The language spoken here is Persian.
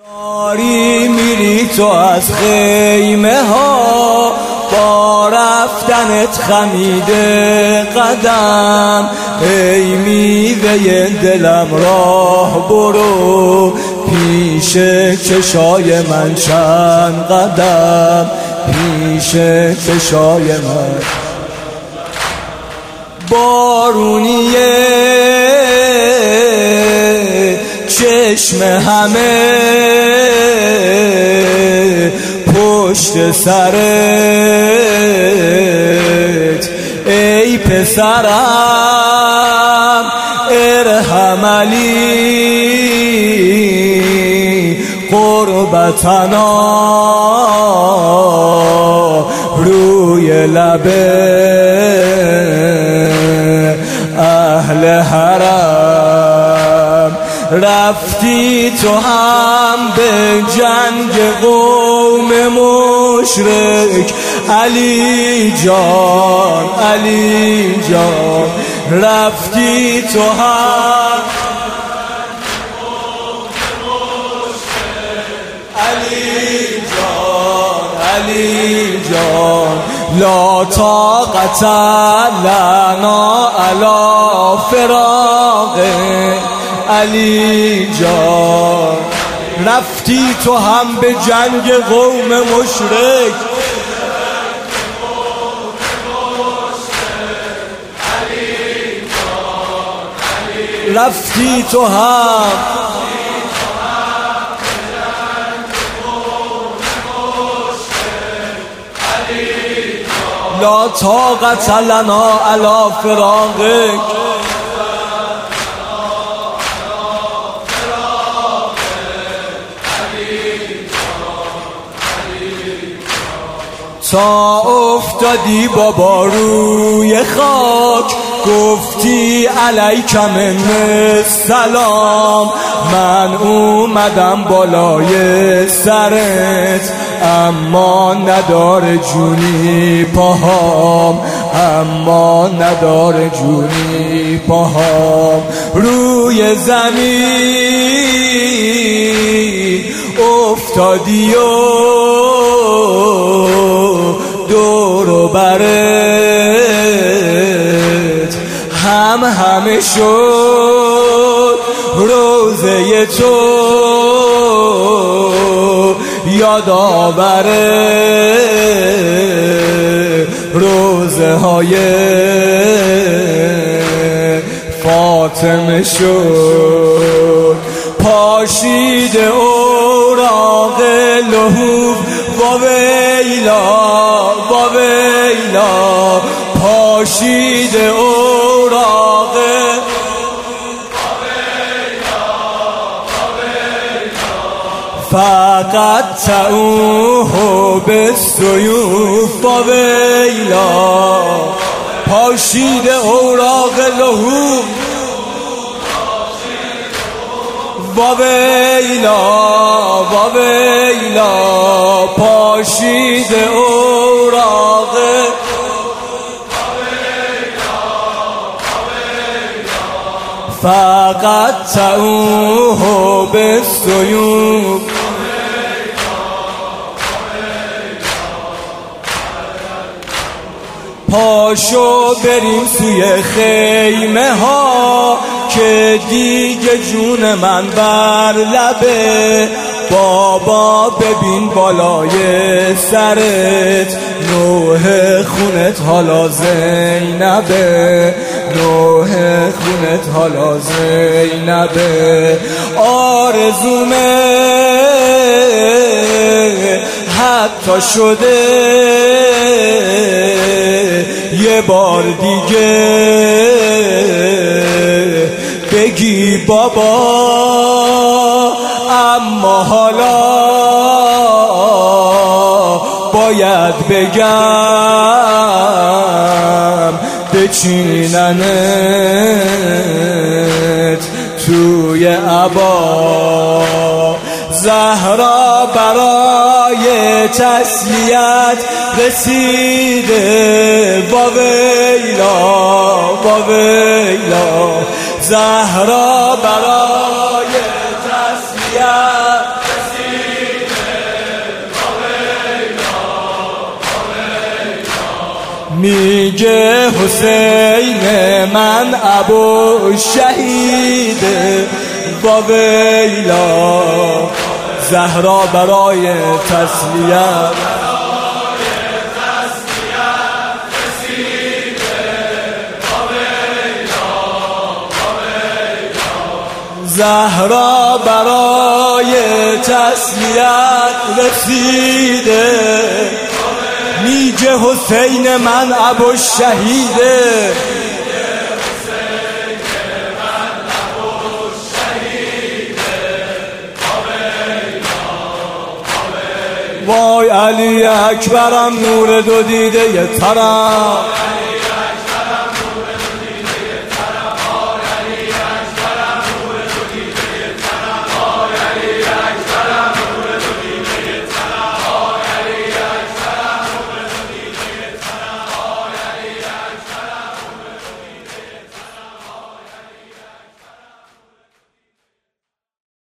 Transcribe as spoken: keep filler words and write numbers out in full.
داری میری تو از خیمه ها، با رفتنت خمیده قدم. ای میوه دلم راه برو، پیش چشای من چند قدم، پیش چشای من. بارونیه چشم همه پشت سرت، ای پسرم ارحم علی قربتنا روی لبه اهل حرم. رفتی تو هم به جنگ قوم مشرک، علی جان علی جان. رفتی تو هم علی جان علی جان. لا طاقت لنا علی فراق علی جان. رفتی تو هم به جنگ قوم مشرک، رفتی تو هم لا طاقت لنا علی فراقک. تا افتادی بابا روی خاک، گفتی علیک من السلام. من اومدم بالای سرت، اما نداره جونی پاهام، اما نداره جونی پاهام. روی زمین افتادی و دور و برت هم همه شد روزه تو یادآوره روزه های فاطمه شد. پاشید اوراق لحوف با ویلا با ویلا، پاشید اوراق با ویلا با ویلا. فقط تعوه بالسیوف با ویلا، پاشید اوراق لحوف با ویلا با ویلا، پاشید اوراق با ویلا با ویلا. فقط تعوه بالسیوف. پاشو بریم سوی خیمه ها، که دیگه جون من بر لبه. بابا ببین بالای سرت، نوح خونت حالا زینبه، نوح خونت حالا زینبه. آرزومه حتی شده یه بار دیگه بگی بابا، اما حالا باید بگم بچیننت توی عبا. زهرا برای تسلیت رسیده با ویلا با ویلا. زهرا برای تسلیت میگه حسین من ابو شهید با ویلا زهرا برای تسلیت زهرا برای تسلیت رسیده میگه حسین من ابو شهیده وای علی اکبرم نور دو دیده یه طرف